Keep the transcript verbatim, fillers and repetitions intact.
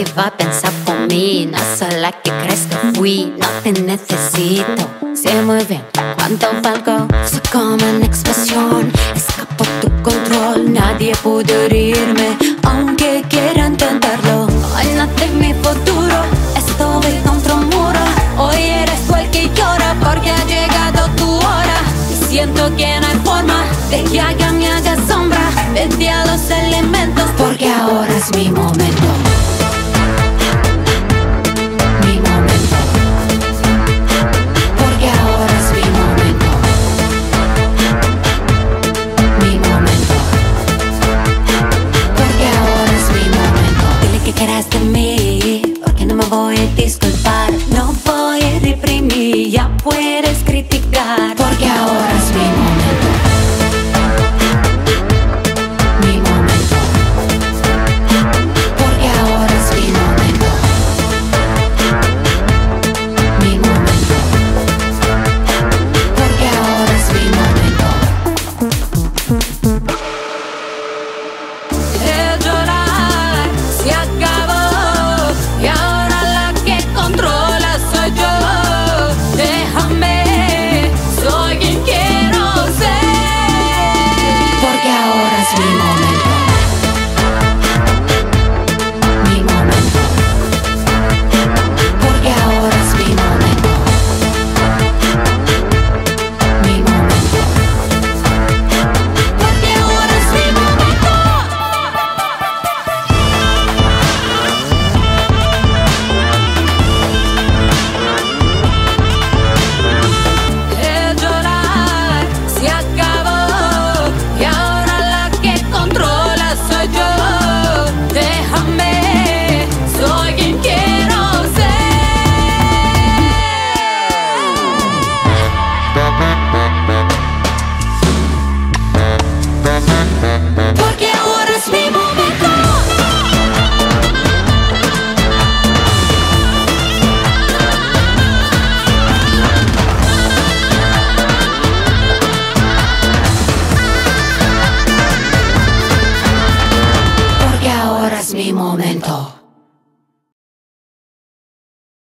Nadie va a pensar por mí, no soy la que crees que fui. No te necesito, sé muy bien cuánto valgo. Soy como una explosión, escapo tu control. Nadie puede herirme, aunque quiera intentarlo. Hoy no es mi futuro, estoy contra un muro. Hoy eres tú el que llora porque ha llegado tu hora. Y siento que no hay forma de que haga